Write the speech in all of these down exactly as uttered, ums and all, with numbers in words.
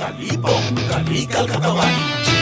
কালি bomb কালি কলকাতা वाली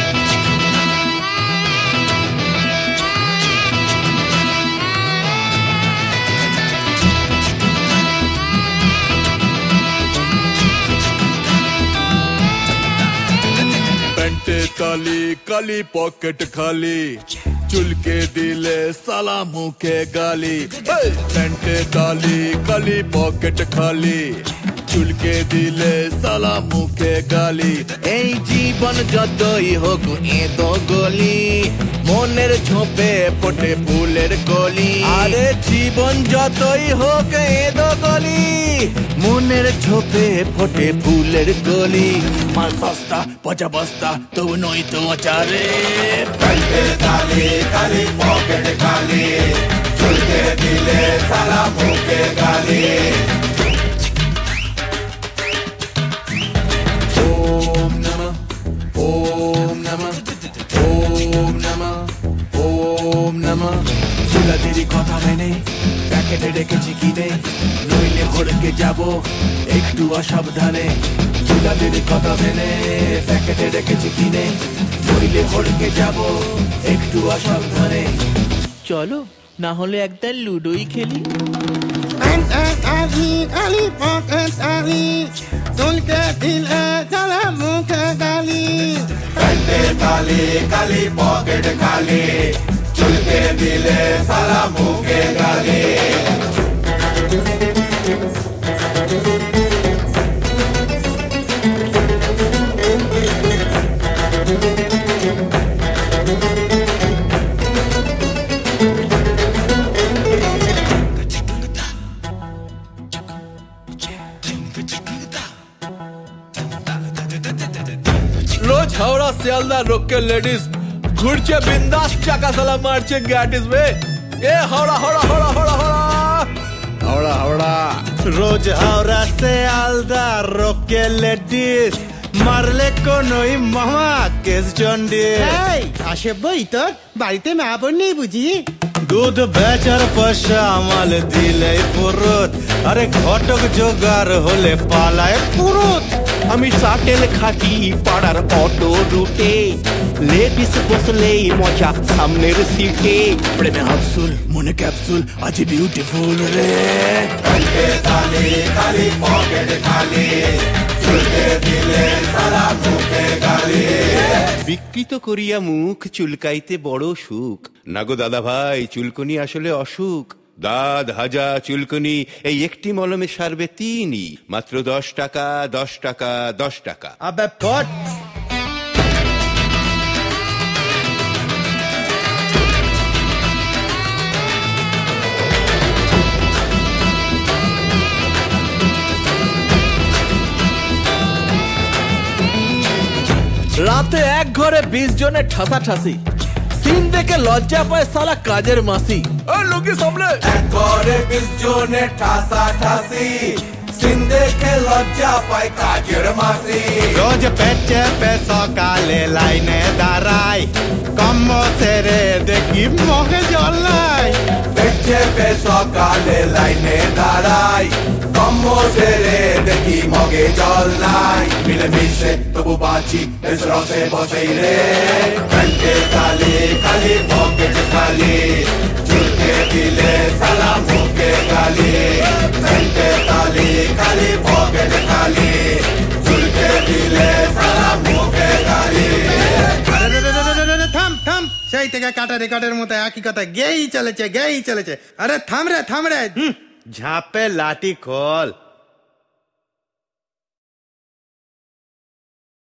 पेंटे ताली काली pocket खाली चुलके दिले साला मुंह के गाली पेंटे ताली काली पॉकेट खाली चुलके दिले साला मुंह के गाली এই জীবন যতই হোক এতো গলি মনের ঝোপে ফোটে ফুলের কলি আরে জীবন যতই হোক এতো গলি মনের ঝোপে ফোটে ফুলের কলি মাল সস্তা পচা বস্তা তবু নই তো আচারে পেন্টে তালি কালি পকেট খালি চুলকে দিলে সালা মুंह के गाली কথা মেনে প্যাকেটে রেখেছি কিনে নইলে হড়কে যাব একটু অসাবধানে চুলাদের কথা মেনে প্যাকেটে রেখেছি কিনে নইলে হড়কে যাব একটু অসাবধানে চলো না হলে একদম লুডোই খেলি আলি আলি পকেট আলি চুলকে দিলে সালা মুंह के गाली পেন্টে তালি কালি পকেট খালি चुलके दिले साला मुंह के गाली रोज हावड़ा सियालदा रोक के लेडीज ঘুরছে বিন্দাস চাকা সালা মারছে গ্যাটিস বে এ হাওড়া হাওড়া হাওড়া হাওড়া হাওড়া হাওড়া হাওড়া রোজ হাওড়া সে আলদা রোকে লেডিস মারলে কোনই মামা কেস জন্ডিস এই আসে বই তোর বাড়িতে মা বোন নেই বুঝি দুধ বেচার পয়সা আমাল দিলে পুরুত আরে ঘটক জোগাড় হলে পালায় পুরুত আমি শাটেল খাটি পাড়ার অটো রুটে লেডিস বসলেই মজা সামনের সিটে প্রেমে হাফসুল মনে ক্যাপসুল আজ বিউটিফুল রে পেন্টে তালি কালি পকেট খালি চুলকে দিলে সালা মুंह के गाली বিকৃত করিয়া মুখ চুলকাইতে বড় সুখ নাগো দাদা ভাই চুলকুনি আসলে অসুখ দাদ হাজা চুলকুনি এই একটি মলমে সারবে তিনই মাত্র দশ টাকা দশ টাকা দশ টাকা আবে পট রাতে এক ঘরে বিশ জনের ঠাসাঠাসি সিন দেখে লজ্জা পায় সালা কাজের মাসি ও লোকে সামনে এক ঘরে বিশ জনের ঠাসাঠাসি সিন দেখে লজ্জা পায় কাজের মাসি রোজ পেটে পে সকালে লাইনে দাঁড়াই কম সেরে দেখি মুখে জলাই পেটে পে সকালে লাইনে দাঁড়াই কম সেরে দেখি মগে জল নাই মিলে মিশে তবু বাঁচি বেশ রসে বসেই রে পেন্টে তালি কালি পকেট খালি চুলকে দিলে সালা মুंह के गाली পেন্টে তালি কালি পকেট খালি চুলকে দিলে সালা মুंह के गाली থাম থাম সেই থেকে কাটা রেকর্ডের মতো একই কথা গেই চলেছে গেই চলেছে আরে থাম রে থাম রে ঝাপে লাঠি খোল